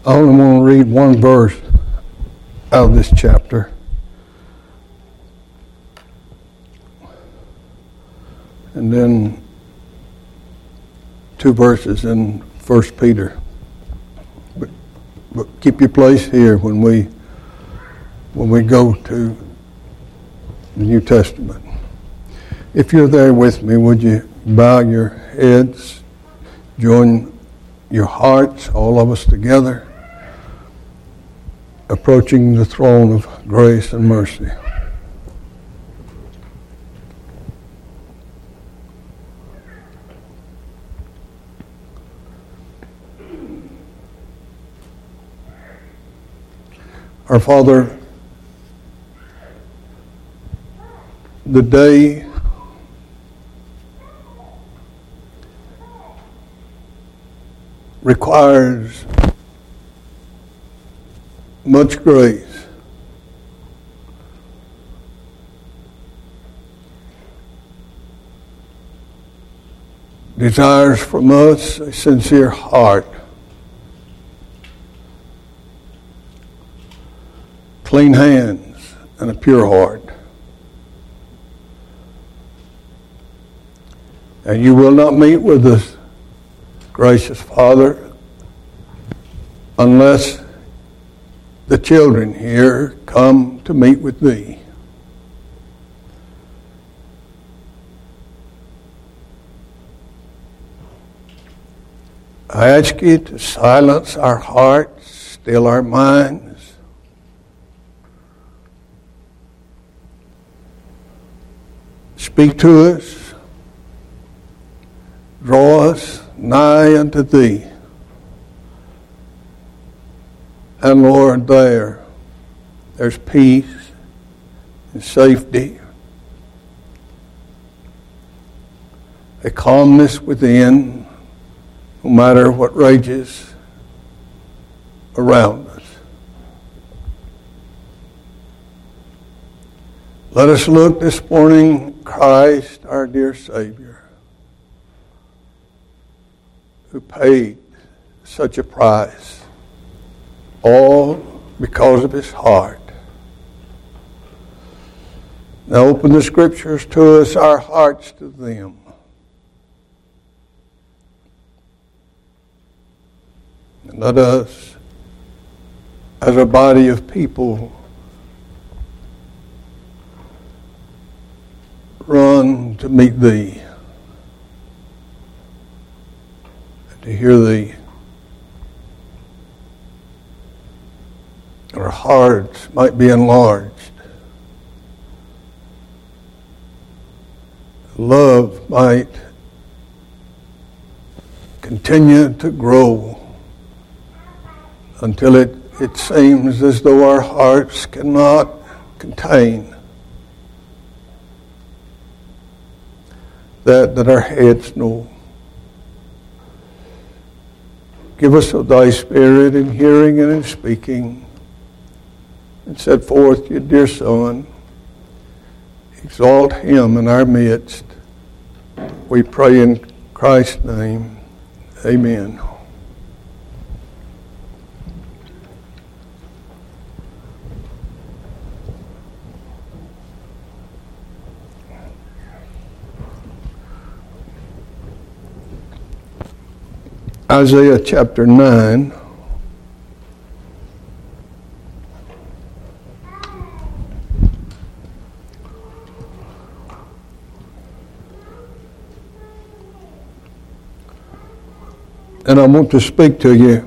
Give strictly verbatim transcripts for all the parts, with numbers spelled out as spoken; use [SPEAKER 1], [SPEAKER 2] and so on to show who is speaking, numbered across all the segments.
[SPEAKER 1] I only want to read one verse out of this chapter. And then two verses in First Peter. But, but keep your place here when we when we go to the New Testament. If you're there with me, would you bow your heads, join your hearts, all of us together, approaching the throne of grace and mercy. Our Father, the day requires much grace. Desires from us a sincere heart, clean hands, and a pure heart. And you will not meet with us, gracious Father, unless the children here come to meet with thee. I ask you to silence our hearts, still our minds. Speak to us. Draw us nigh unto thee. And Lord, there, there's peace and safety, a calmness within, no matter what rages around us. Let us look this morning, Christ, our dear Savior, who paid such a price, all because of his heart. Now open the Scriptures to us, our hearts to them. And let us, as a body of people, run to meet thee, and to hear thee. Our hearts might be enlarged. Love might continue to grow until it, it seems as though our hearts cannot contain that that our heads know. Give us of thy Spirit in hearing and in speaking, and set forth your dear Son. Exalt him in our midst. We pray in Christ's name. Amen. Isaiah chapter nine. And I want to speak to you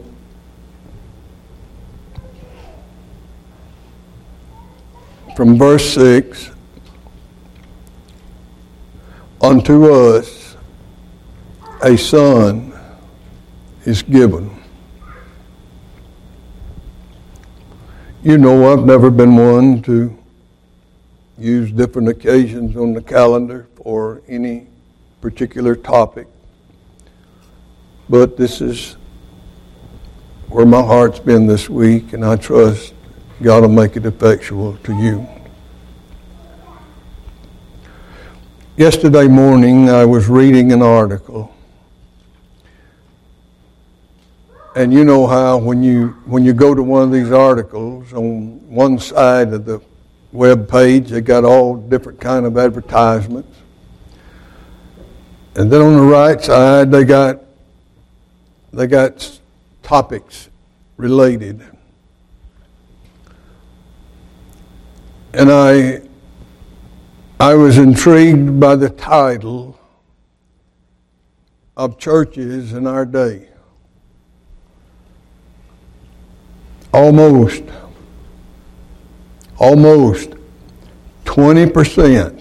[SPEAKER 1] from verse six. Unto us a son is given. You know, I've never been one to use different occasions on the calendar for any particular topic. But this is where my heart's been this week, and I trust God will make it effectual to you. Yesterday morning, I was reading an article, And you know how when you when you go to one of these articles, on one side of the web page, they got all different kind of advertisements. And then on the right side, they got they got topics related. And I I was intrigued by the title of churches in our day. Almost, almost twenty percent.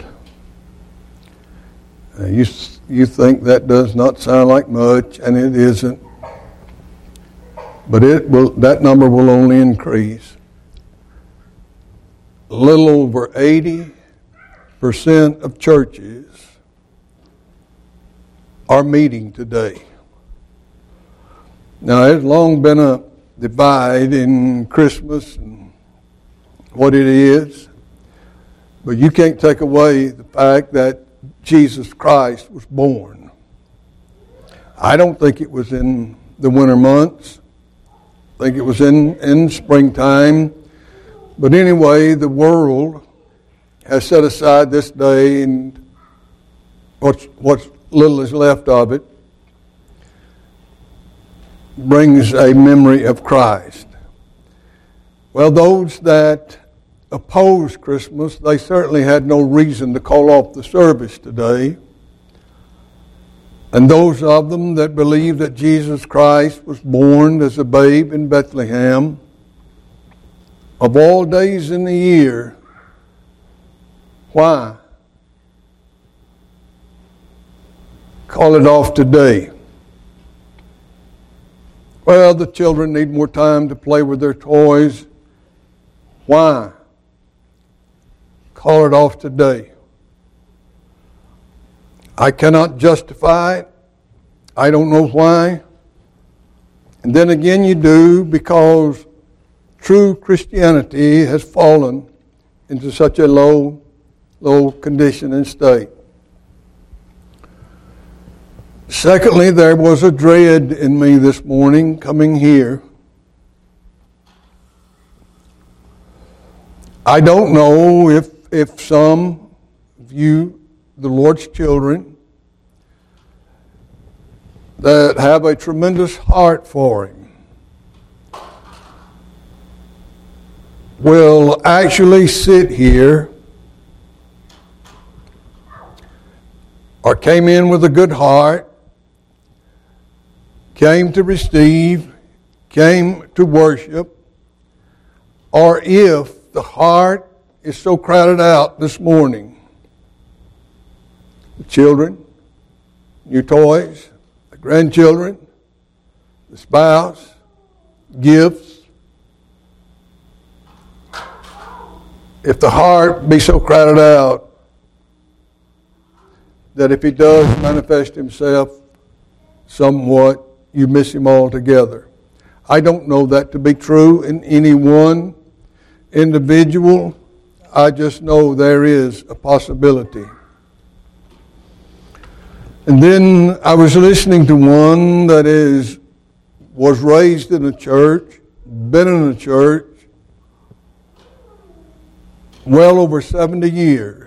[SPEAKER 1] Uh, you, you think that does not sound like much, and it isn't. But it will. That number will only increase. A little over eighty percent of churches are meeting today. Now, there's long been a divide in Christmas and what it is, but you can't take away the fact that Jesus Christ was born. I don't think it was in the winter months. I think it was in, in springtime. But anyway, the world has set aside this day, and what's, what's little is left of it brings a memory of Christ. Well, those that oppose Christmas, they certainly had no reason to call off the service today. And those of them that believe that Jesus Christ was born as a babe in Bethlehem, of all days in the year, why call it off today? Well, the children need more time to play with their toys. Why call it off today? I cannot justify it. I don't know why. And then again you do, because true Christianity has fallen into such a low, low condition and state. Secondly, there was a dread in me this morning coming here. I don't know if, if some of you, the Lord's children, that have a tremendous heart for Him, will actually sit here or came in with a good heart, came to receive, came to worship, or if the heart is so crowded out this morning, the children, new toys, the grandchildren, the spouse, gifts, if the heart be so crowded out that if He does manifest Himself somewhat, you miss Him altogether. I don't know that to be true in any one individual. I just know there is a possibility. And then I was listening to one that is was raised in a church, been in a church well over seventy years.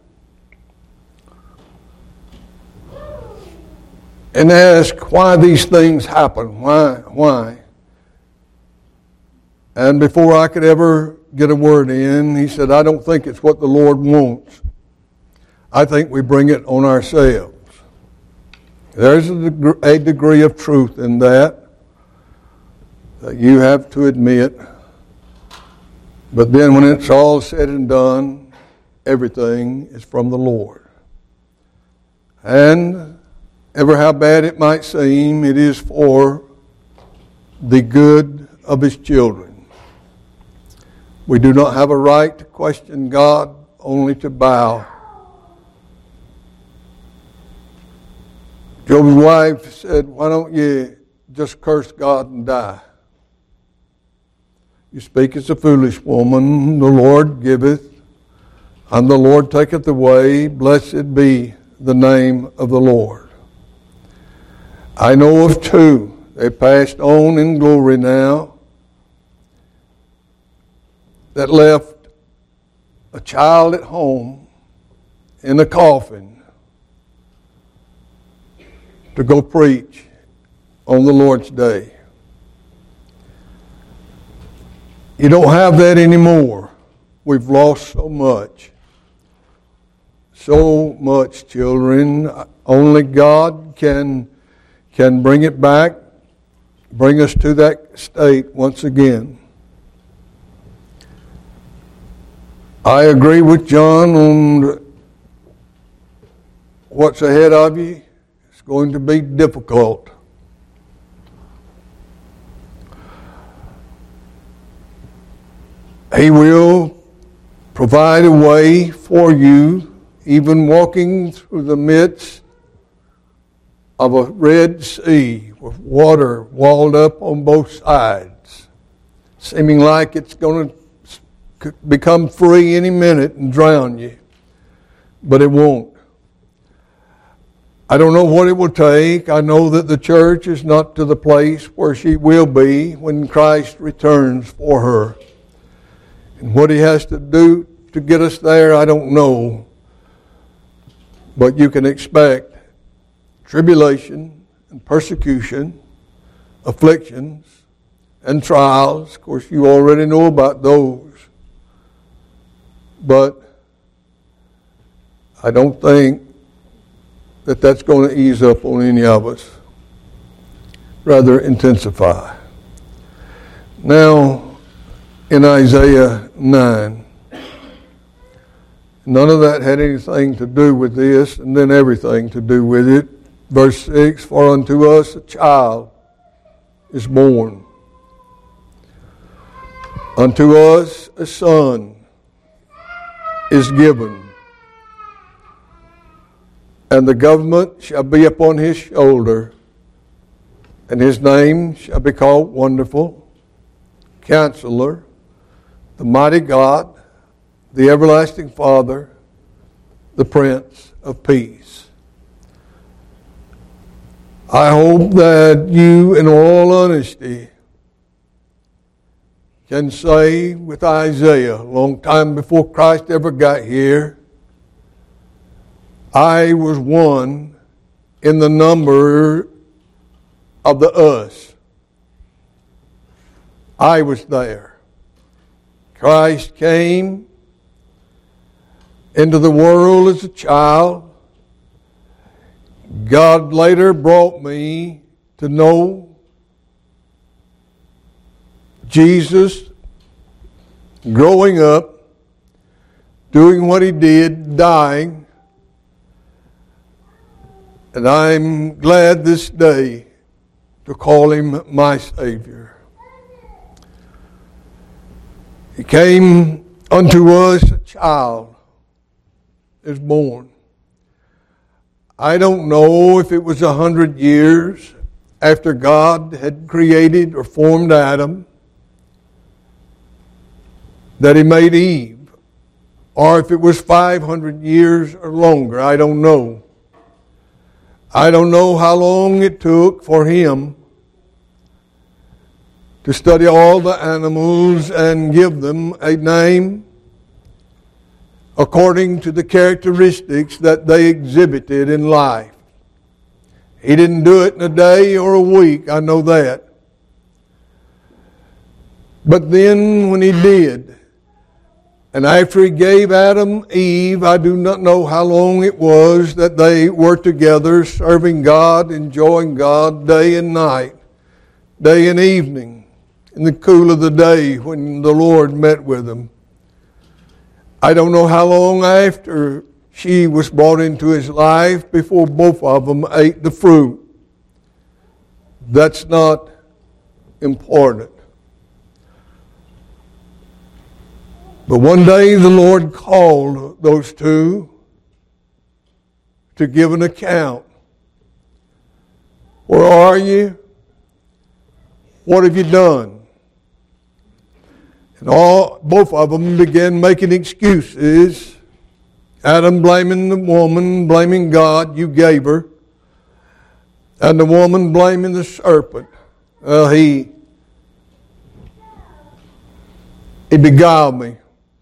[SPEAKER 1] And ask why these things happen. Why? Why? And before I could ever get a word in, he said, I don't think it's what the Lord wants. I think we bring it on ourselves. There's a degree, a degree of truth in that, that you have to admit. But then when it's all said and done, everything is from the Lord. And ever how bad it might seem, it is for the good of His children. We do not have a right to question God, only to bow. Job's wife said, why don't you just curse God and die? You speak as a foolish woman. The Lord giveth, and the Lord taketh away. Blessed be the name of the Lord. I know of two they passed on in glory now, that left a child at home in a coffin to go preach on the Lord's Day. You don't have that anymore. We've lost so much. So much, children. Only God can, can bring it back, bring us to that state once again. I agree with John on what's ahead of you. It's going to be difficult. He will provide a way for you, even walking through the midst of a Red Sea with water walled up on both sides, seeming like it's going to become free any minute and drown you. But it won't. I don't know what it will take. I know that the church is not to the place where she will be when Christ returns for her. And what he has to do to get us there, I don't know. But you can expect tribulation and persecution, afflictions and trials. Of course, you already know about those. But I don't think that that's going to ease up on any of us. Rather intensify. Now, in Isaiah nine, none of that had anything to do with this, and then everything to do with it. Verse six, for unto us a child is born. Unto us a son is given. And the government shall be upon his shoulder, and his name shall be called Wonderful, Counselor, the Mighty God, the Everlasting Father, the Prince of Peace. I hope that you, in all honesty, can say with Isaiah, a long time before Christ ever got here, I was one in the number of the us. I was there. Christ came into the world as a child. God later brought me to know Jesus growing up, doing what he did, dying. And I'm glad this day to call him my Savior. He came unto us, a child is born. I don't know if it was a hundred years after God had created or formed Adam that he made Eve, or if it was five hundred years or longer. I don't know. I don't know how long it took for him to study all the animals and give them a name according to the characteristics that they exhibited in life. He didn't do it in a day or a week, I know that. But then when he did, and after he gave Adam Eve, I do not know how long it was that they were together serving God, enjoying God day and night, day and evening, in the cool of the day when the Lord met with them. I don't know how long after she was brought into his life before both of them ate the fruit. That's not important. But one day the Lord called those two to give an account. Where are you? What have you done? And all both of them began making excuses. Adam blaming the woman, blaming God, you gave her. And the woman blaming the serpent. Well, he, he beguiled me.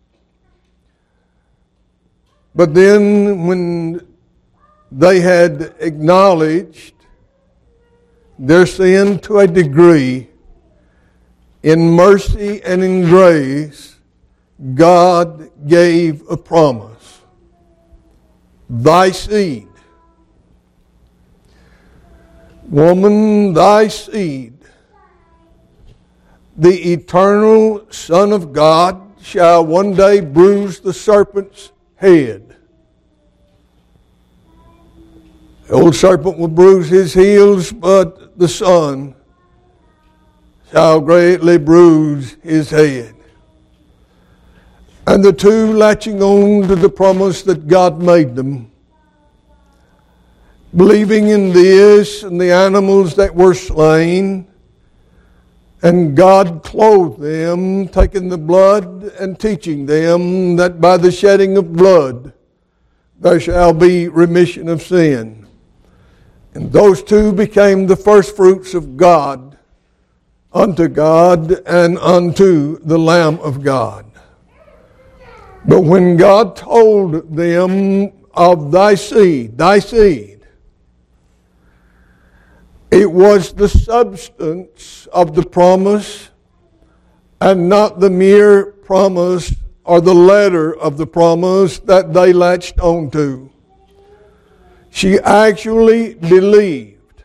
[SPEAKER 1] But then when they had acknowledged their sin to a degree, in mercy and in grace, God gave a promise. Thy seed, woman, thy seed, the eternal Son of God, shall one day bruise the serpent's head. The old serpent will bruise his heels, but the Son shall greatly bruise his head. And the two, latching on to the promise that God made them, believing in this and the animals that were slain, and God clothed them, taking the blood and teaching them that by the shedding of blood there shall be remission of sin. And those two became the first fruits of God unto God and unto the Lamb of God. But when God told them of thy seed, thy seed, it was the substance of the promise and not the mere promise or the letter of the promise that they latched onto. She actually believed,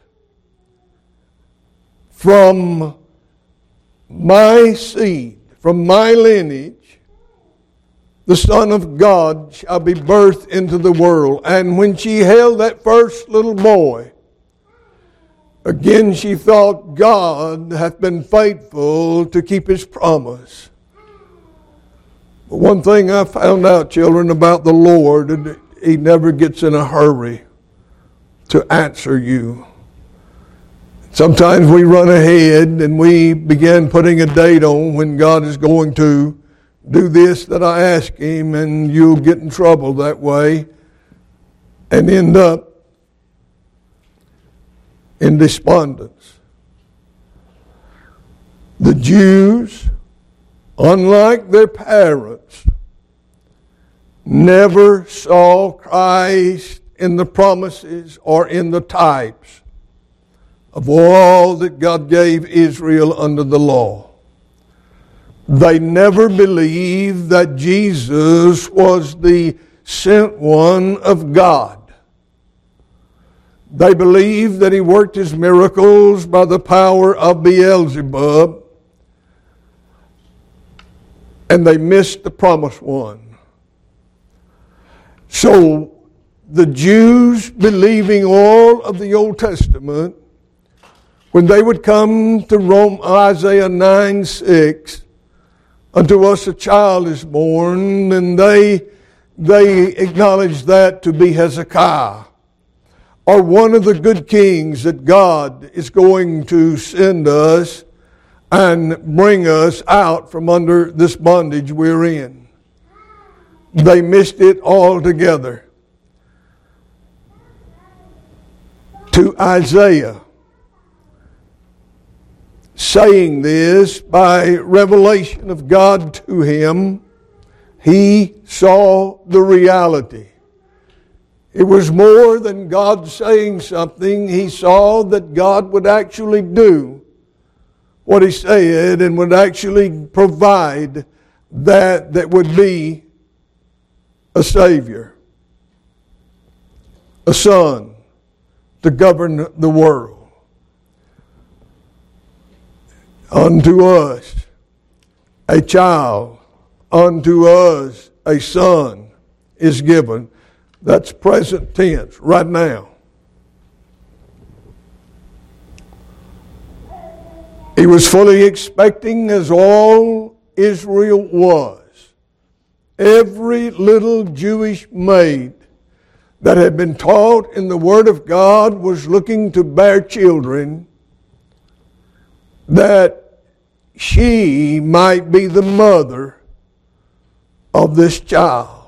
[SPEAKER 1] from my seed, from my lineage, the Son of God shall be birthed into the world. And when she held that first little boy, again she thought, God hath been faithful to keep his promise. But one thing I found out, children, about the Lord, he never gets in a hurry to answer you. Sometimes we run ahead and we begin putting a date on when God is going to do this that I ask him, and you'll get in trouble that way and end up in despondence. The Jews, unlike their parents, never saw Christ in the promises or in the types of all that God gave Israel under the law. They never believed that Jesus was the sent one of God. They believed that he worked his miracles by the power of Beelzebub, and they missed the promised one. So the Jews, believing all of the Old Testament, when they would come to Rome, Isaiah nine six, unto us a child is born, and they, they acknowledged that to be Hezekiah, or one of the good kings that God is going to send us and bring us out from under this bondage we're in. They missed it altogether. To Isaiah, saying this by revelation of God to him, he saw the reality. It was more than God saying something. He saw that God would actually do what he said and would actually provide that that would be a Savior, a Son to govern the world. Unto us a child, unto us a son is given. That's present tense, right now. He was fully expecting, as all Israel was, every little Jewish maid that had been taught in the Word of God was looking to bear children, that she might be the mother of this child.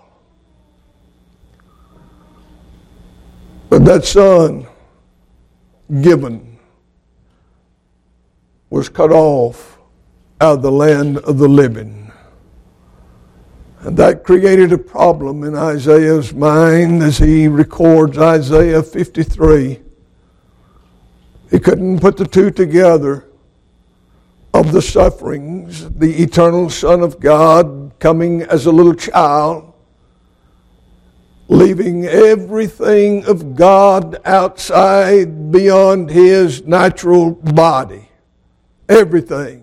[SPEAKER 1] But that son given was cut off out of the land of the living. And that created a problem in Isaiah's mind as he records Isaiah fifty-three. He couldn't put the two together of the sufferings, the eternal Son of God coming as a little child, leaving everything of God outside beyond his natural body. Everything.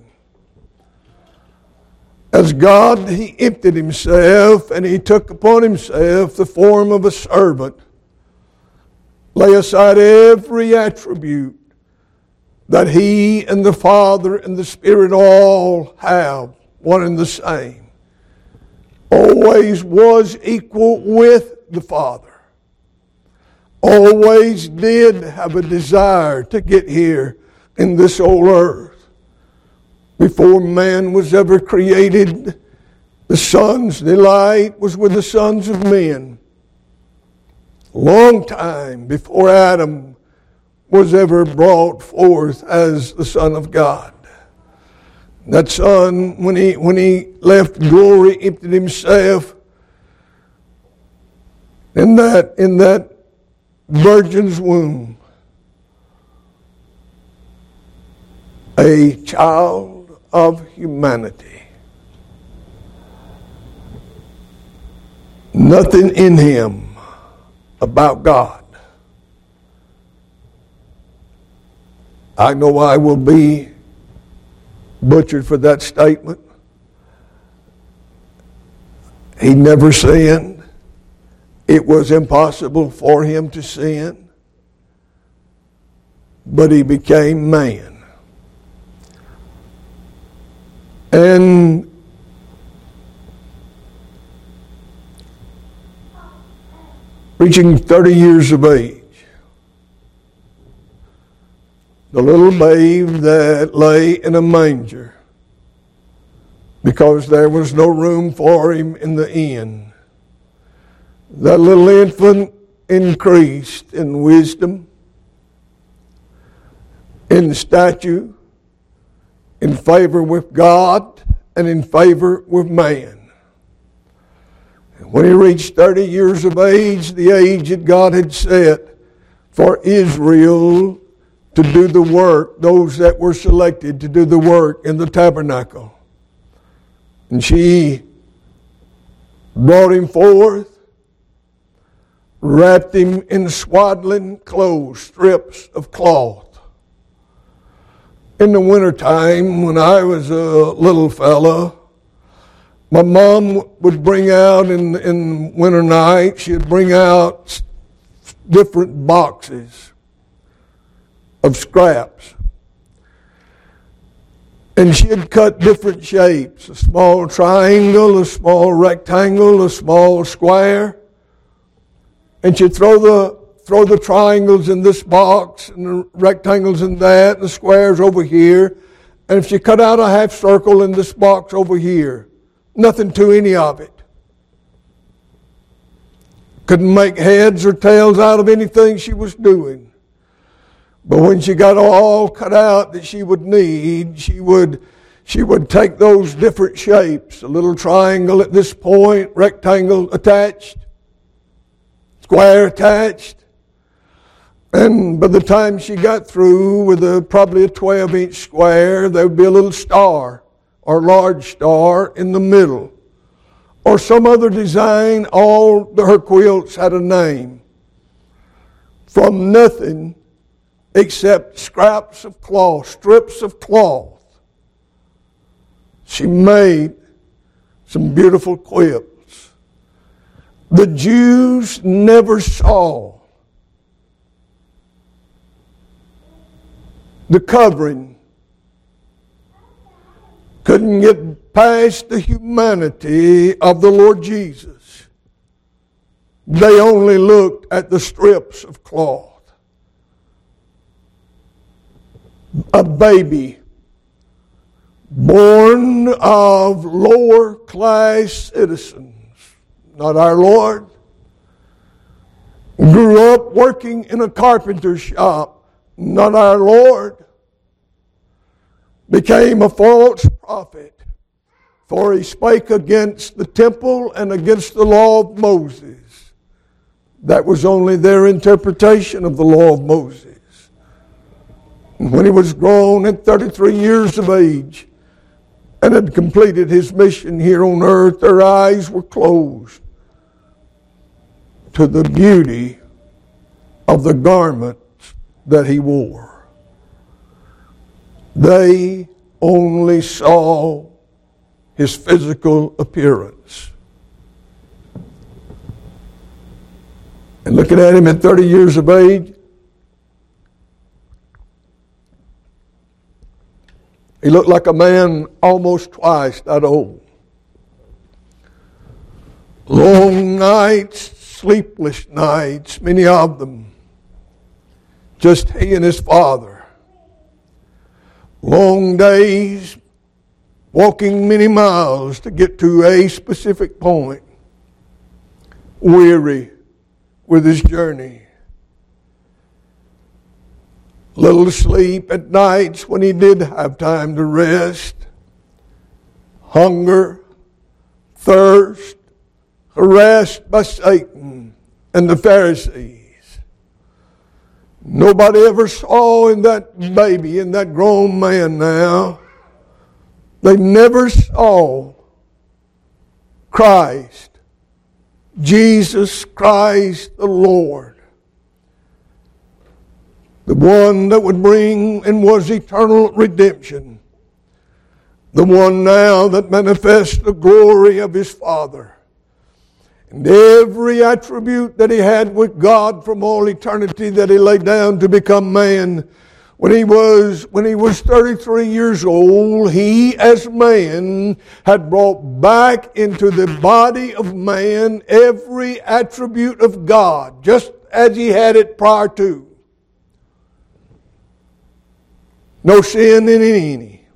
[SPEAKER 1] As God, he emptied himself and he took upon himself the form of a servant, lay aside every attribute that he and the Father and the Spirit all have, one and the same. Always was equal with the Father. Always did have a desire to get here in this old earth. Before man was ever created, the Son's delight was with the sons of men. A long time before Adam was ever brought forth as the Son of God. That Son, when he, when he left glory, emptied himself in that, in that virgin's womb. A child of humanity. Nothing in him about God. I know I will be butchered for that statement. He never sinned. It was impossible for him to sin. But he became man. And reaching thirty years of age, the little babe that lay in a manger because there was no room for him in the inn, that little infant increased in wisdom, in stature, in favor with God and in favor with man. And when he reached thirty years of age, the age that God had set for Israel to do the work, those that were selected to do the work in the tabernacle. And she brought him forth, wrapped him in swaddling clothes, strips of cloth. In the wintertime, when I was a little fella, my mom would bring out in, in winter night, she'd bring out different boxes of scraps. And she'd cut different shapes, a small triangle, a small rectangle, a small square. And she'd throw the Throw the triangles in this box and the rectangles in that and the squares over here. And if you cut out a half circle in this box over here, nothing to any of it. Couldn't make heads or tails out of anything she was doing. But when she got all cut out that she would need, she would, she would take those different shapes, a little triangle at this point, rectangle attached, square attached. And by the time she got through with a, probably a twelve-inch square, there would be a little star or large star in the middle. Or some other design. All her quilts had a name. From nothing except scraps of cloth, strips of cloth, she made some beautiful quilts. The Jews never saw the covering, couldn't get past the humanity of the Lord Jesus. They only looked at the strips of cloth. A baby born of lower class citizens, not our Lord, grew up working in a carpenter shop, not our Lord. became a false prophet, for he spake against the temple and against the law of Moses. That was only their interpretation of the law of Moses. And when he was grown at thirty-three years of age and had completed his mission here on earth, their eyes were closed to the beauty of the garments that he wore. They only saw his physical appearance. And looking at him at thirty years of age, he looked like a man almost twice that old. Long nights, sleepless nights, many of them, just he and his father. Long days, walking many miles to get to a specific point. Weary with his journey. Little sleep at nights when he did have time to rest. Hunger, thirst, harassed by Satan and the Pharisees. Nobody ever saw in that baby, in that grown man now, they never saw Christ, Jesus Christ the Lord. The one that would bring and was eternal redemption. The one now that manifests the glory of his Father. And every attribute that he had with God from all eternity that he laid down to become man. When he was, when he was thirty-three years old, he as man had brought back into the body of man every attribute of God, just as he had it prior to. No sin in any.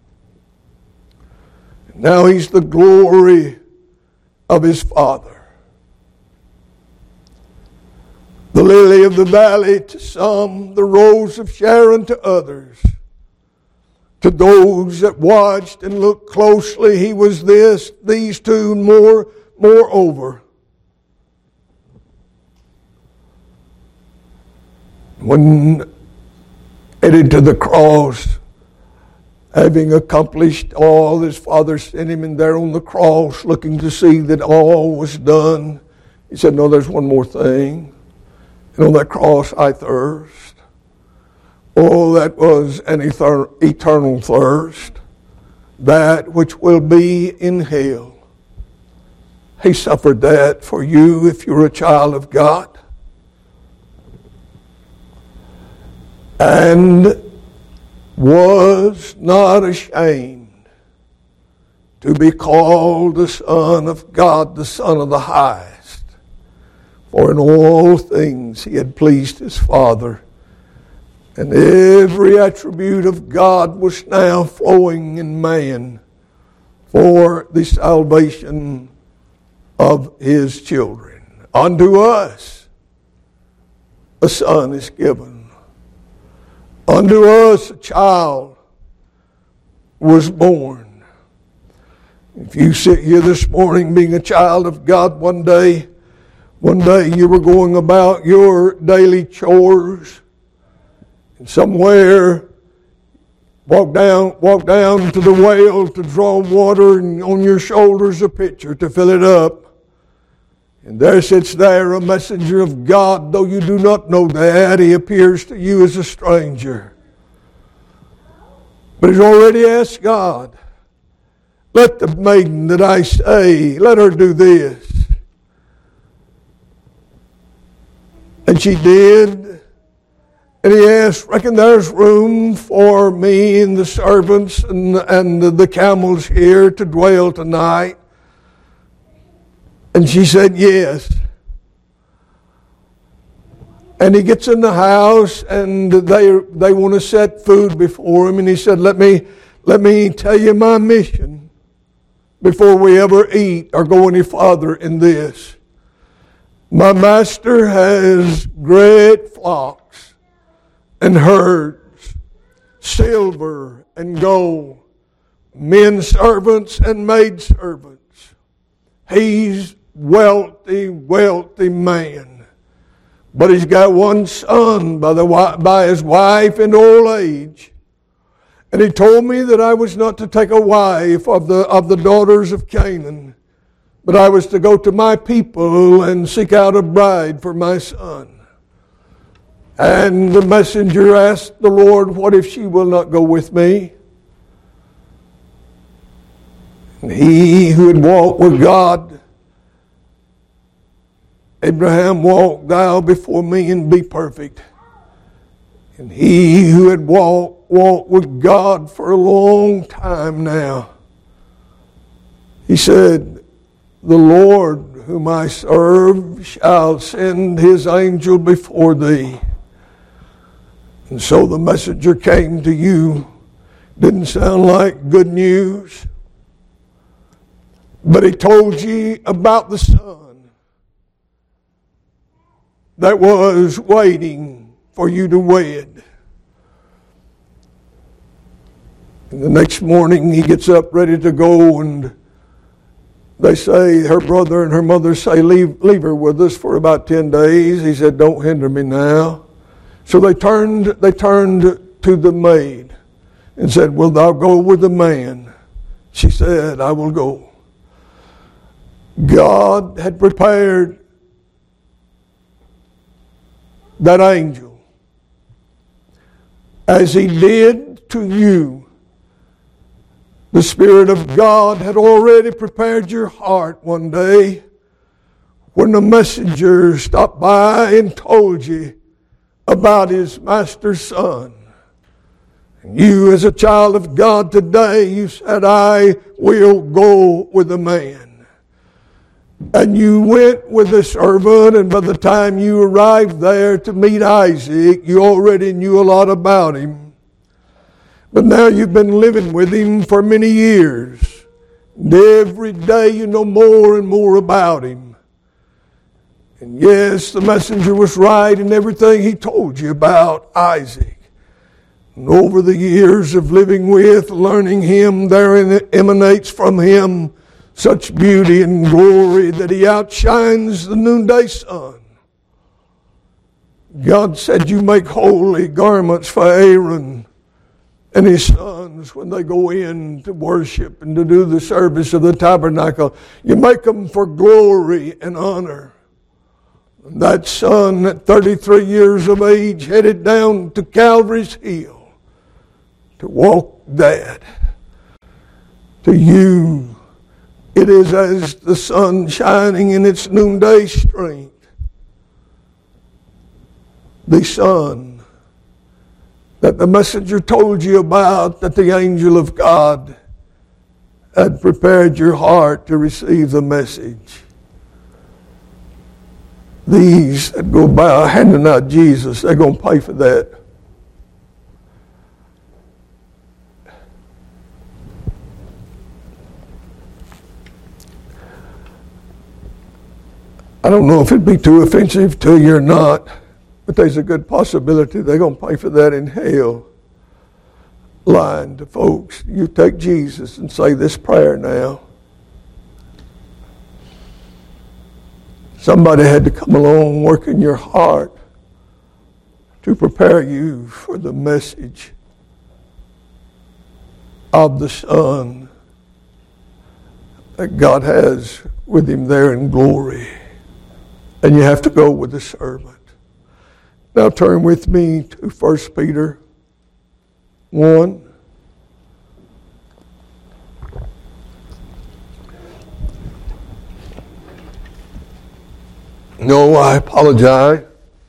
[SPEAKER 1] Now he's the glory of his Father. The lily of the valley to some, the rose of Sharon to others. To those that watched and looked closely, he was this, these two, more, moreover. When headed to the cross, having accomplished all his Father sent him, and there on the cross, looking to see that all was done, he said, no, there's one more thing. And on that cross I thirst. Oh, that was an eternal thirst. That which will be in hell. He suffered that for you if you're a child of God. And was not ashamed to be called the Son of God, the Son of the Highest. For in all things he had pleased his Father. And every attribute of God was now flowing in man for the salvation of his children. Unto us a son is given. Unto us a child was born. If you sit here this morning being a child of God, one day, one day you were going about your daily chores, and somewhere walk down, walk down to the well to draw water, and on your shoulders a pitcher to fill it up. And there sits there a messenger of God, though you do not know that, he appears to you as a stranger. But he's already asked God, let the maiden that I say, let her do this. And she did. And he asked, reckon there's room for me and the servants and, and the camels here to dwell tonight? And she said, yes. And he gets in the house and they they want to set food before him. And he said, let me, let me tell you my mission before we ever eat or go any farther in this. My master has great flocks and herds, silver and go, men servants and maid servants. He's wealthy, wealthy man. But he's got one son by, the, by his wife in old age. And he told me that I was not to take a wife of the, of the daughters of Canaan, but I was to go to my people and seek out a bride for my son. And the messenger asked the Lord, what if she will not go with me? And he who had walked with God, Abraham, walk thou before me and be perfect. And he who had walked, walked with God for a long time now, he said, the Lord whom I serve shall send his angel before thee. And so the messenger came to you. Didn't sound like good news. But he told you about the son that was waiting for you to wed. And the next morning he gets up ready to go, and they say, her brother and her mother say, leave, leave her with us for about ten days. He said, don't hinder me now. So they turned, they turned to the maid and said, will thou go with the man? She said, I will go. God had prepared that angel as he did to you. The Spirit of God had already prepared your heart one day when the messenger stopped by and told you about his master's son. And you, as a child of God today, you said, I will go with the man. And you went with the servant, and by the time you arrived there to meet Isaac, you already knew a lot about him. But now you've been living with him for many years. And every day you know more and more about him. And yes, the messenger was right in everything he told you about Isaac. And over the years of living with, learning him, there emanates from him such beauty and glory that he outshines the noonday sun. God said you make holy garments for Aaron and his sons when they go in to worship and to do the service of the tabernacle. You make them for glory and honor. And that son at thirty-three years of age headed down to Calvary's Hill to walk that. To you, it is as the sun shining in its noonday strength. The sun that the messenger told you about, that the angel of God had prepared your heart to receive the message. These that go by handing out Jesus, they're going to pay for that. I don't know if it'd be too offensive to you or not, but there's a good possibility they're going to pay for that in hell. Lying to folks. You take Jesus and say this prayer now. Somebody had to come along, work in your heart to prepare you for the message of the Son that God has with him there in glory. And you have to go with the servant. Now turn with me to First Peter one. No, I apologize.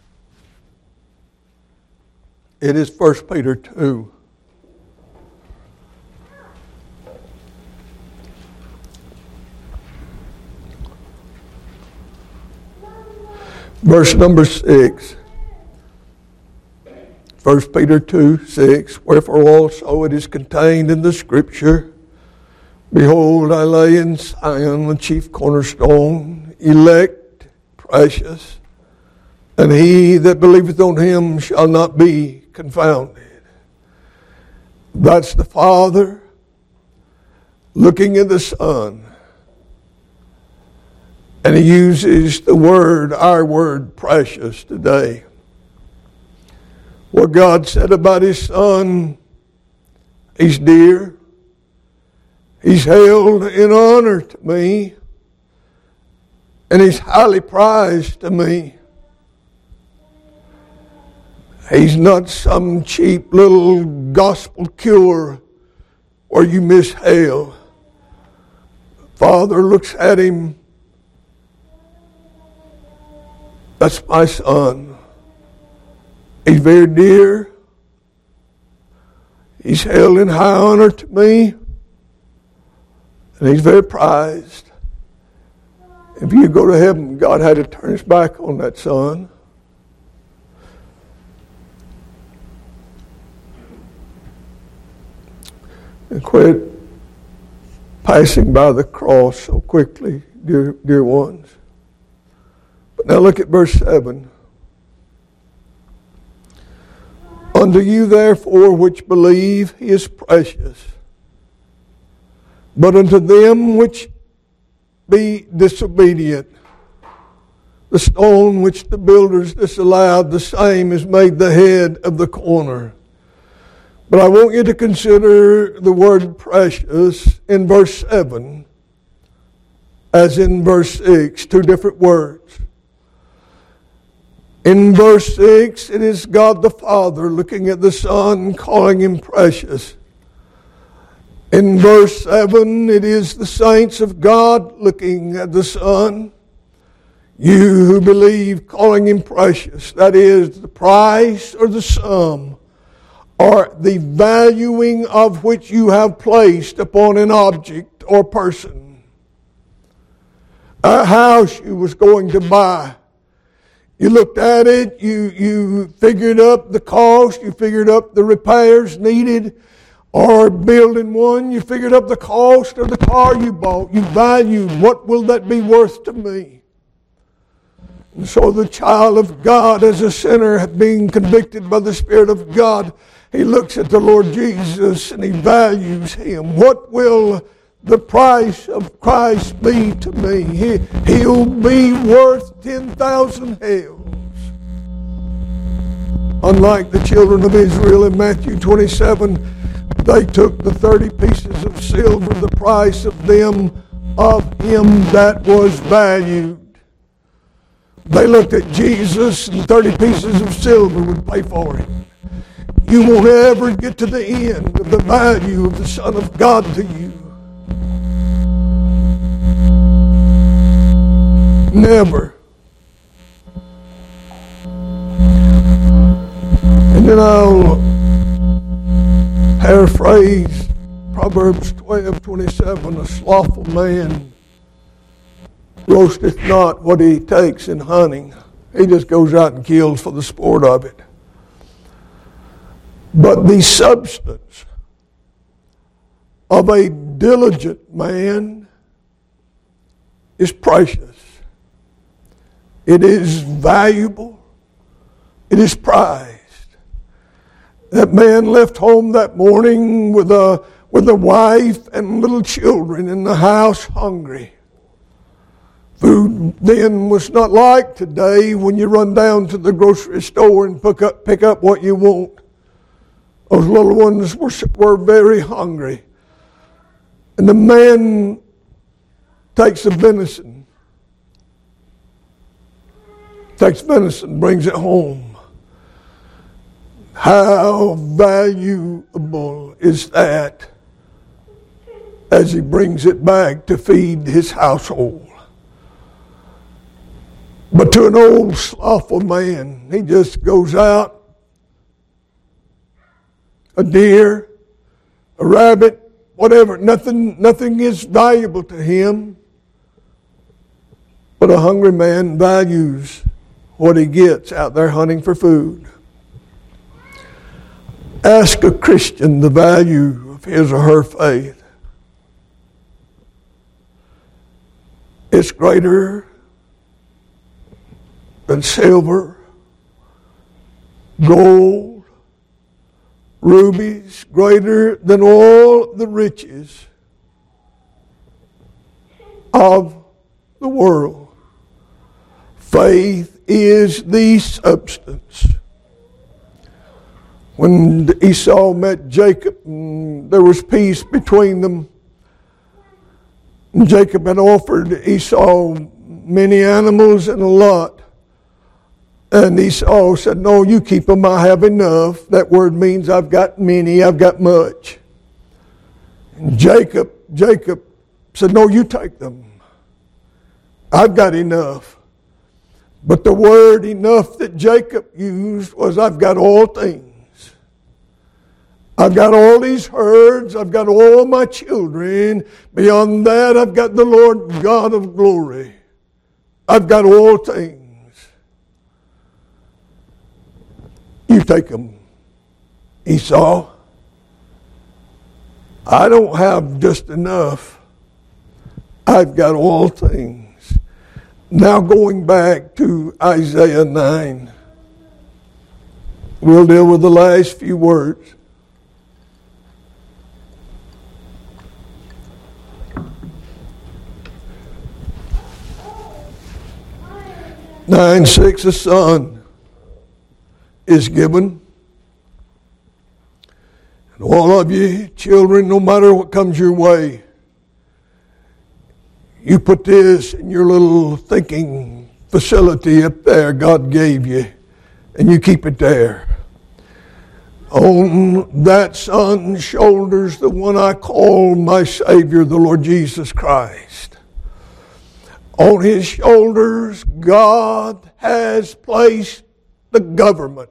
[SPEAKER 1] It is First Peter two. Verse number six. First Peter two, six. Wherefore also it is contained in the Scripture, behold, I lay in Zion the chief cornerstone, elect, precious, and he that believeth on him shall not be confounded. That's the Father looking at the Son. And he uses the word, our word, precious today. What God said about his Son, he's dear. He's held in honor to me. And he's highly prized to me. He's not some cheap little gospel cure where you miss hell. Father looks at him. That's my Son. He's very dear. He's held in high honor to me. And he's very prized. If you go to heaven, God had to turn his back on that Son. And quit passing by the cross so quickly, dear, dear ones. But now look at verse seven. Unto you therefore which believe, he is precious. But unto them which be disobedient, the stone which the builders disallowed, the same is made the head of the corner. But I want you to consider the word precious in verse seven as in verse six, two different words. In verse six, it is God the Father looking at the Son, calling him precious. In verse seven, it is the saints of God looking at the Son. You who believe, calling him precious. That is, the price or the sum, or the valuing of which you have placed upon an object or person. A house you was going to buy. You looked at it, you, you figured up the cost, you figured up the repairs needed, or building one, you figured up the cost of the car you bought. You valued, what will that be worth to me? And so the child of God, as a sinner being convicted by the Spirit of God, he looks at the Lord Jesus and he values him. What will the price of Christ be to me? He, he'll be worth ten thousand hells. Unlike the children of Israel in Matthew twenty-seven, they took the thirty pieces of silver, the price of them, of him that was valued. They looked at Jesus and thirty pieces of silver would pay for it. You won't ever get to the end of the value of the Son of God to you. Never. And then I'll paraphrase Proverbs twelve twenty-seven. A slothful man roasteth not what he takes in hunting. He just goes out and kills for the sport of it. But the substance of a diligent man is precious. It is valuable. It is prized. That man left home that morning with a, with a wife and little children in the house hungry. Food then was not like today when you run down to the grocery store and pick up, pick up what you want. Those little ones were, were very hungry. And the man takes the venison. Takes venison, brings it home. How valuable is that as he brings it back to feed his household? But to an old slothful man, he just goes out, a deer, a rabbit, whatever, nothing, nothing is valuable to him. But a hungry man values what he gets out there hunting for food. Ask a Christian the value of his or her faith. It's greater than silver, gold, rubies greater than all the riches of the world. Faith is the substance. When Esau met Jacob, and there was peace between them, and Jacob had offered Esau many animals and a lot. And Esau said, no, you keep them, I have enough. That word means I've got many, I've got much. And Jacob, Jacob said, no, you take them. I've got enough. But the word enough that Jacob used was, I've got all things. I've got all these herds. I've got all my children. Beyond that, I've got the Lord God of glory. I've got all things. You take them, Esau. I don't have just enough. I've got all things. Now going back to Isaiah nine. We'll deal with the last few words. nine six, a son is given. And all of you children, no matter what comes your way, you put this in your little thinking facility up there God gave you, and you keep it there. On that son's shoulders, the one I call my Savior, the Lord Jesus Christ. On his shoulders, God has placed the government.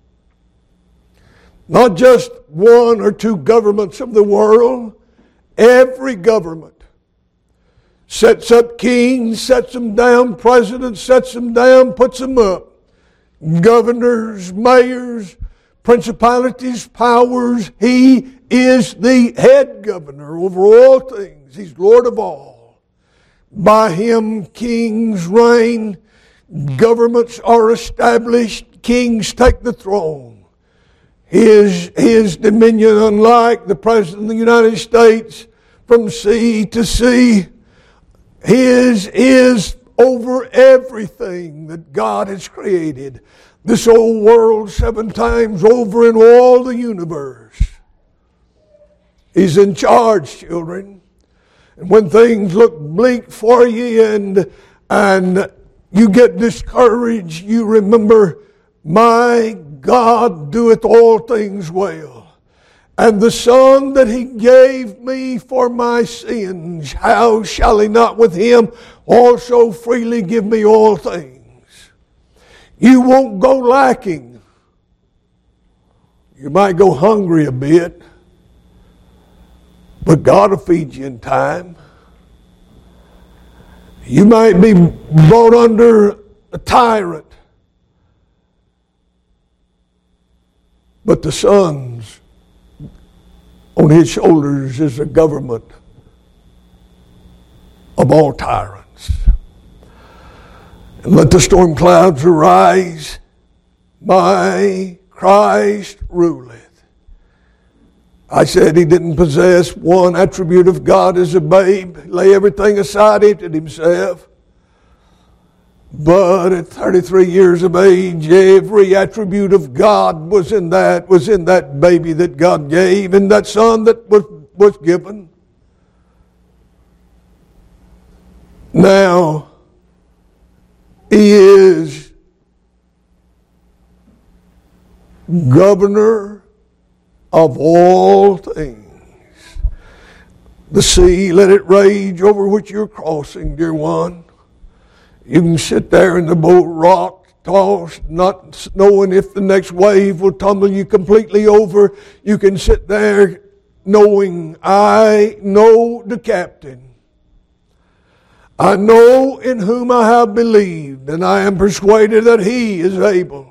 [SPEAKER 1] Not just one or two governments of the world. Every government sets up kings, sets them down, presidents sets them down, puts them up. Governors, mayors, principalities, powers. He is the head governor over all things. He's Lord of all. By him kings reign. Governments are established. Kings take the throne. His, his dominion, unlike the President of the United States, from sea to sea, his is over everything that God has created. This old world seven times over in all the universe. He's in charge, children. And when things look bleak for you and, and you get discouraged, you remember, my God doeth all things well. And the Son that he gave me for my sins, how shall he not with him also freely give me all things? You won't go lacking. You might go hungry a bit, but God will feed you in time. You might be brought under a tyrant, but the Son's on his shoulders is a government of all tyrants. And let the storm clouds arise, my Christ ruleth. I said he didn't possess one attribute of God as a babe. Lay everything aside, emptied himself. But at thirty-three years of age, every attribute of God was in that, was in that baby that God gave, and that son that was, was given. Now, he is governor of all things. The sea, let it rage over which you're crossing, dear one. You can sit there in the boat, rocked, tossed, not knowing if the next wave will tumble you completely over. You can sit there knowing, I know the captain. I know in whom I have believed, and I am persuaded that he is able.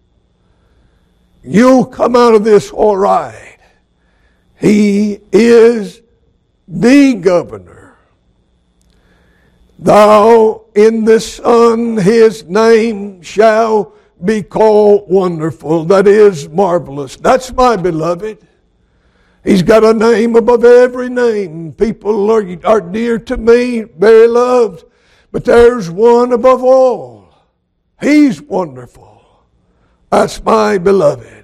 [SPEAKER 1] You'll come out of this all right. He is the governor. Thou in the Son his name shall be called wonderful. That is marvelous. That's my beloved. He's got a name above every name. People are, are dear to me, very loved. But there's one above all. He's wonderful. That's my beloved.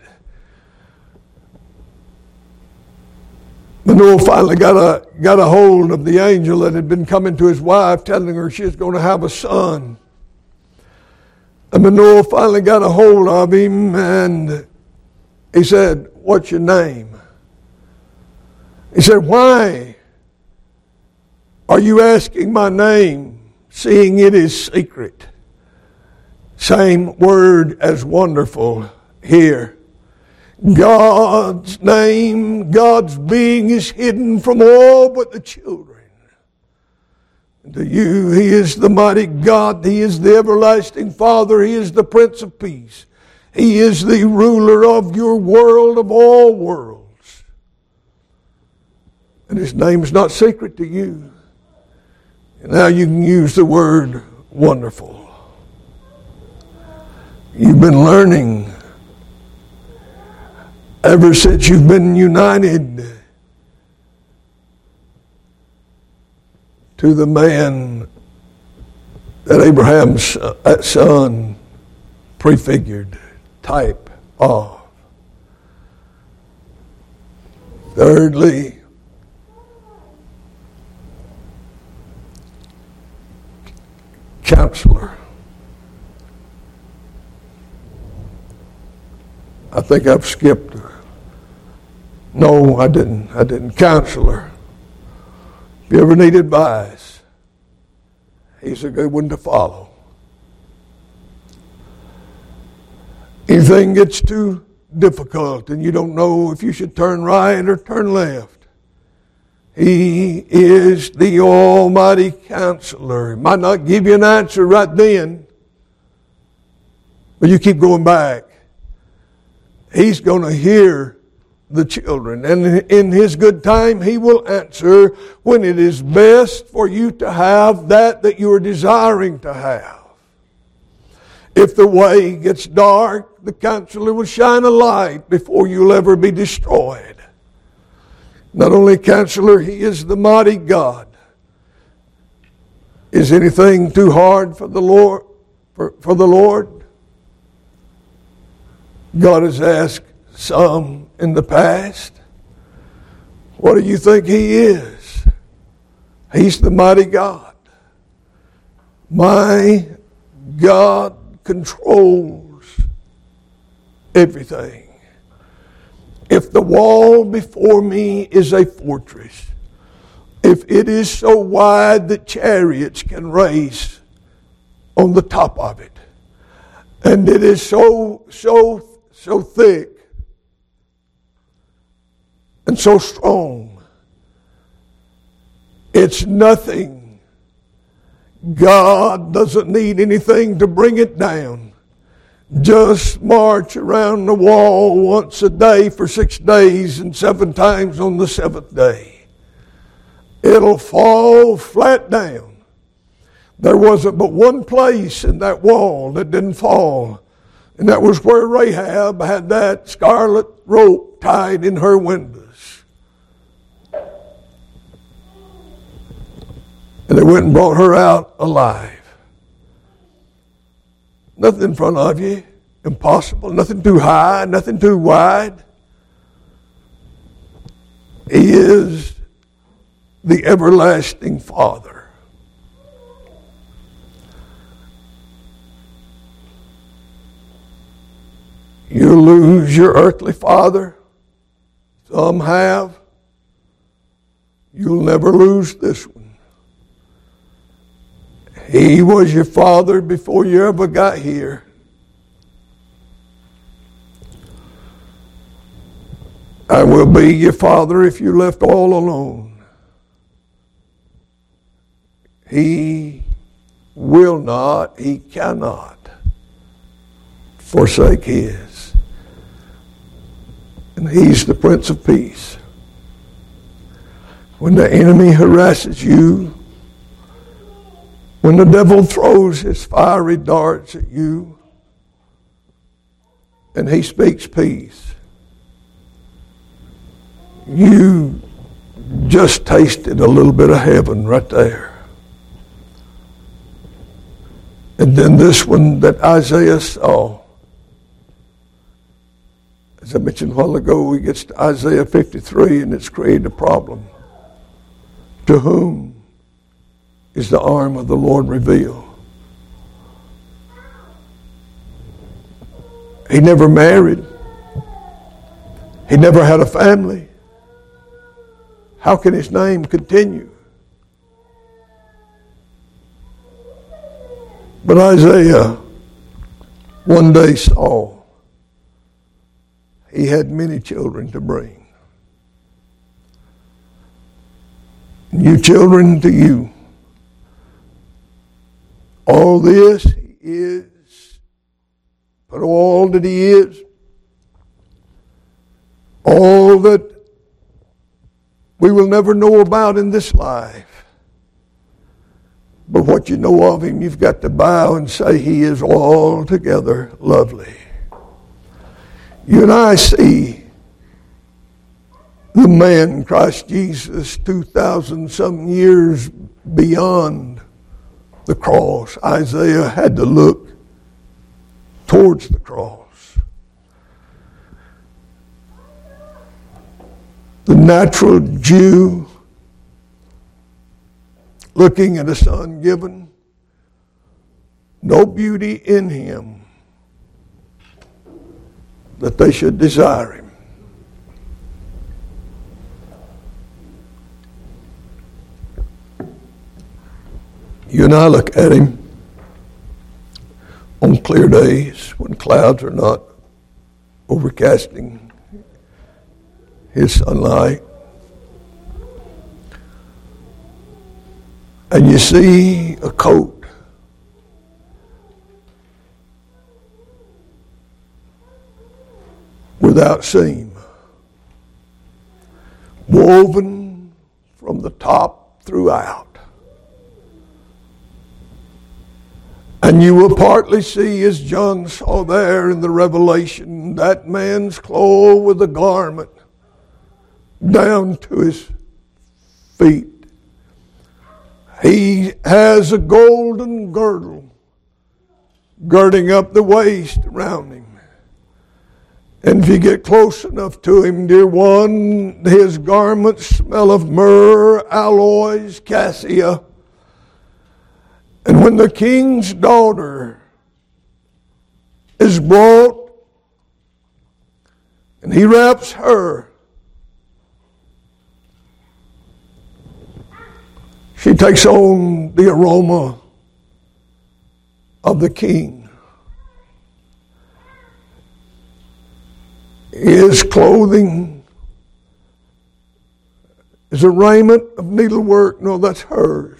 [SPEAKER 1] Manoah finally got a, got a hold of the angel that had been coming to his wife, telling her she was going to have a son. And Manoah finally got a hold of him, and he said, "What's your name?" He said, "Why are you asking my name, seeing it is secret?" Same word as wonderful here. God's name, God's being is hidden from all but the children. To you, He is the mighty God. He is the everlasting Father. He is the Prince of Peace. He is the ruler of your world, of all worlds. And His name is not secret to you. And now you can use the word wonderful. You've been learning ever since you've been united to the man that Abraham's son prefigured, type of. Thirdly, counselor. I think I've skipped her. No, I didn't. I didn't. Counselor. If you ever need advice, he's a good one to follow. Anything gets too difficult and you don't know if you should turn right or turn left, He is the Almighty Counselor. He might not give you an answer right then, but you keep going back. He's going to hear the children. And in His good time, He will answer when it is best for you to have that that you are desiring to have. If the way gets dark, the counselor will shine a light before you'll ever be destroyed. Not only counselor, He is the mighty God. Is anything too hard for the Lord? For, for the Lord? God has asked some in the past, what do you think He is? He's the mighty God. My God controls everything. If the wall before me is a fortress, if it is so wide that chariots can race on the top of it, and it is so, so, so thick and so strong, it's nothing. God doesn't need anything to bring it down. Just march around the wall once a day for six days and seven times on the seventh day. It'll fall flat down. There wasn't but one place in that wall that didn't fall, and that was where Rahab had that scarlet rope tied in her windows. And they went and brought her out alive. Nothing in front of you, impossible, nothing too high, nothing too wide. He is the everlasting Father. You lose your earthly father. Some have. You'll never lose this one. He was your father before you ever got here. I will be your father if you left all alone. He will not, He cannot forsake His. And He's the Prince of Peace. When the enemy harasses you, when the devil throws his fiery darts at you, and he speaks peace, you just tasted a little bit of heaven right there. And then this one that Isaiah saw, as I mentioned a while ago, he gets to Isaiah fifty-three and it's created a problem. To whom is the arm of the Lord revealed? He never married. He never had a family. How can his name continue? But Isaiah one day saw he had many children to bring. New children to you. All this he is, but all that he is, all that we will never know about in this life. But what you know of him, you've got to bow and say he is altogether lovely. You and I see the man, Christ Jesus, two thousand some years beyond the cross. Isaiah had to look towards the cross. The natural Jew looking at a son given, no beauty in him that they should desire him. You and I look at him on clear days when clouds are not overcasting his sunlight. And you see a coat without seam, woven from the top throughout. And you will partly see, as John saw there in the Revelation, that man's clothed with a garment down to his feet. He has a golden girdle girding up the waist around him. And if you get close enough to him, dear one, his garments smell of myrrh, aloes, cassia. And when the king's daughter is brought and he wraps her, she takes on the aroma of the king. His clothing is a raiment of needlework. No, that's hers.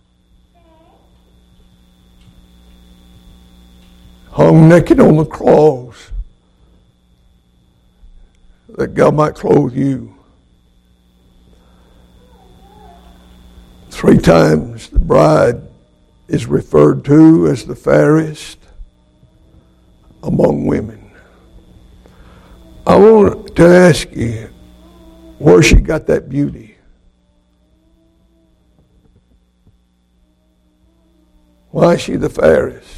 [SPEAKER 1] Hung naked on the cross that God might clothe you. Three times the bride is referred to as the fairest among women. I want to ask you where she got that beauty. Why is she the fairest?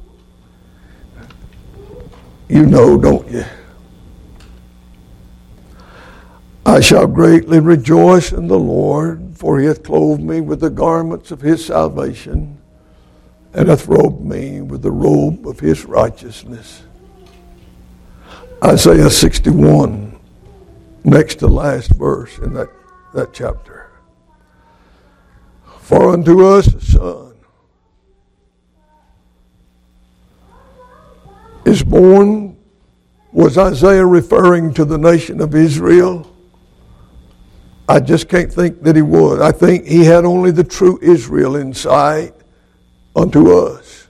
[SPEAKER 1] You know, don't you? I shall greatly rejoice in the Lord, for he hath clothed me with the garments of his salvation, and hath robed me with the robe of his righteousness. Isaiah sixty-one, next to last verse in that, that chapter. For unto us a son is born. Was Isaiah referring to the nation of Israel? I just can't think that he would. I think he had only the true Israel in sight. Unto us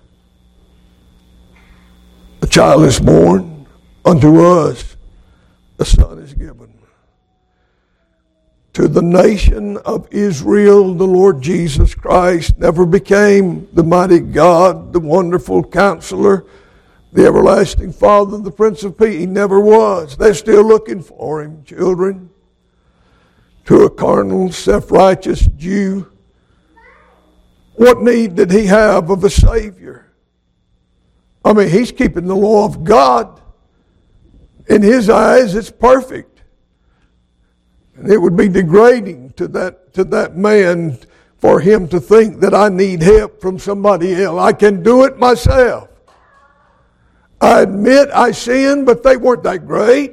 [SPEAKER 1] a child is born, unto us a son is given. To the nation of Israel, the Lord Jesus Christ never became the mighty God, the wonderful counselor, the everlasting Father, the Prince of Peace. He never was. They're still looking for him, children. To a carnal, self-righteous Jew, what need did he have of a Savior? I mean, he's keeping the law of God. In his eyes, it's perfect. And it would be degrading to that, to that man for him to think that I need help from somebody else. I can do it myself. I admit I sinned, but they weren't that great.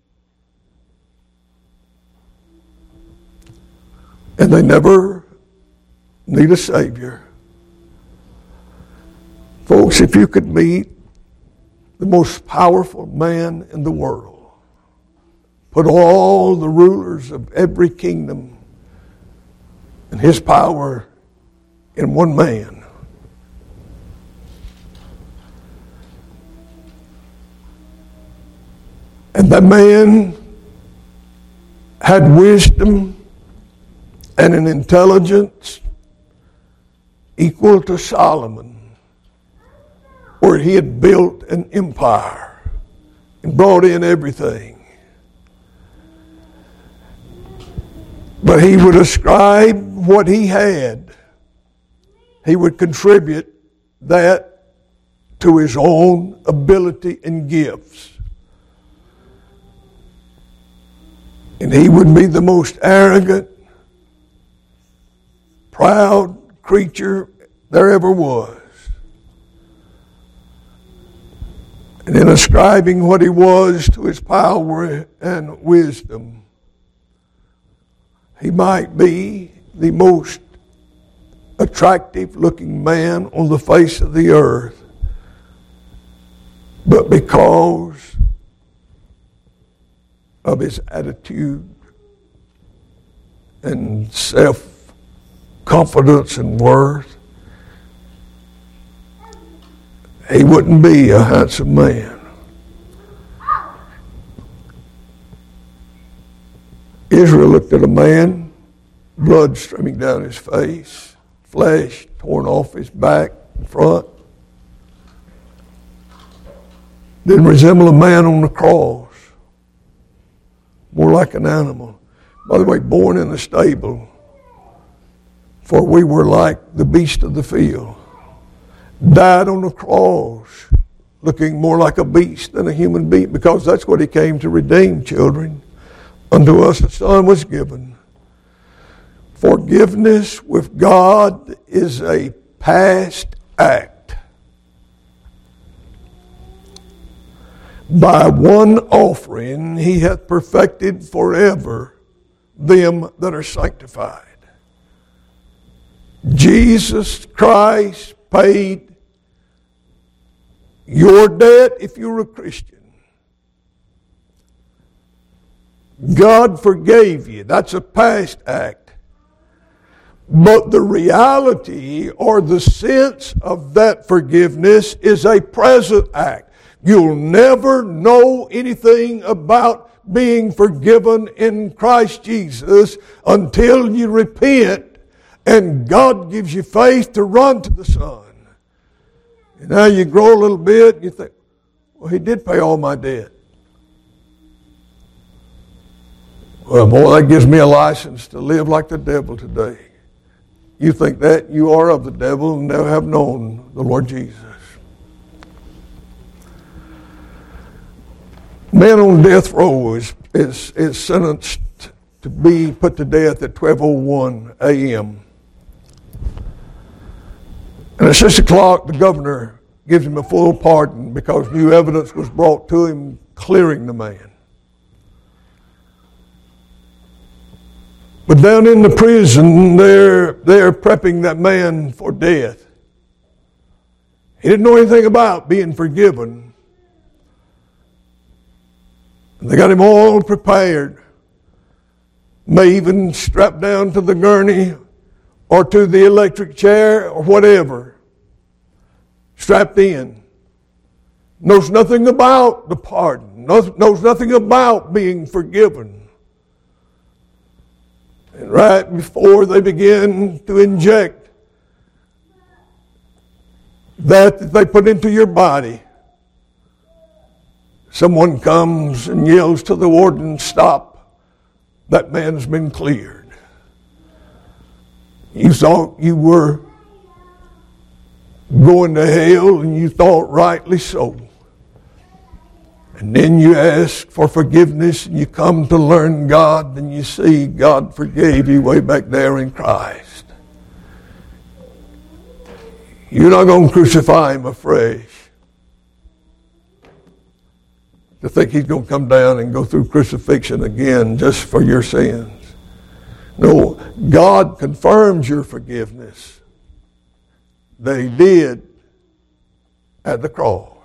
[SPEAKER 1] And they never need a Savior. Folks, if you could meet the most powerful man in the world, put all the rulers of every kingdom and his power in one man, and that man had wisdom and an intelligence equal to Solomon, where he had built an empire and brought in everything. But he would ascribe what he had. He would contribute that to his own ability and gifts. And he would be the most arrogant, proud creature there ever was. And in ascribing what he was to his power and wisdom, he might be the most attractive looking man on the face of the earth. But because of his attitude and self-confidence and worth, he wouldn't be a handsome man. Israel looked at a man, blood streaming down his face, flesh torn off his back and front. Didn't resemble a man on the cross. More like an animal. By the way, born in a stable, for we were like the beast of the field. Died on the cross, looking more like a beast than a human being, because that's what he came to redeem, children. Unto us a son was given. Forgiveness with God is a past act. By one offering he hath perfected forever them that are sanctified. Jesus Christ paid your debt if you're a Christian. God forgave you. That's a past act. But the reality or the sense of that forgiveness is a present act. You'll never know anything about being forgiven in Christ Jesus until you repent and God gives you faith to run to the Son. And now you grow a little bit and you think, well, he did pay all my debt. Well, boy, that gives me a license to live like the devil today. You think that? You are of the devil and never have known the Lord Jesus. Man on death row is, is, is sentenced to be put to death at twelve oh one a.m. And at six o'clock, the governor gives him a full pardon because new evidence was brought to him clearing the man. But down in the prison, they're, they're prepping that man for death. He didn't know anything about being forgiven. They got him all prepared. May even strapped down to the gurney or to the electric chair or whatever. Strapped in. Knows nothing about the pardon. Knows, knows nothing about being forgiven. And right before they begin to inject that that they put into your body,
[SPEAKER 2] someone comes and yells to the warden, stop, that man's been cleared. You thought you were going to hell, and you thought rightly so. And then you ask for forgiveness, and you come to learn God, and you see God forgave you way back there in Christ. You're not going to crucify him afresh to think he's going to come down and go through crucifixion again just for your sins. No, God confirms your forgiveness that he did at the cross.